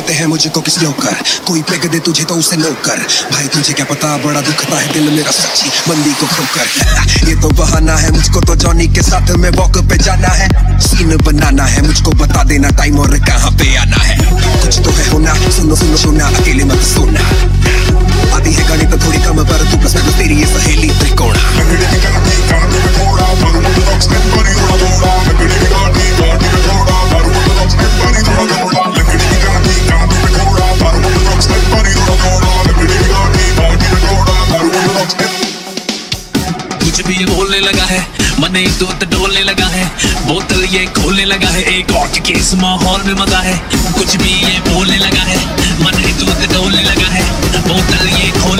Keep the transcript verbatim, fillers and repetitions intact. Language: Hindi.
कहते हैं मुझको किस कर, कोई पेग दे तुझे तो उसे नो कर। भाई तुझे क्या पता बड़ा दुखता है दिल मेरा सच्ची बंदी को खोकर। ये तो बहाना है मुझको तो जॉनी के साथ में वॉक पे जाना है, सीन बनाना है मुझको बता देना टाइम और कहाँ पे आना है। कुछ तो है होना, सुनो सुनो सुना अकेले मत सोना। आती है गाने तो थोड़ी कम पर तू प्लस में तेरी ये सहेली त्रिकोणा। कुछ भी ये बोलने लगा है, मन एक दो तो डोलने लगा है, बोतल ये खोलने लगा है, एक और के इस माहौल में मजा है। कुछ भी ये बोलने लगा है, मन एक दो तो डोलने लगा है, बोतल ये खोलने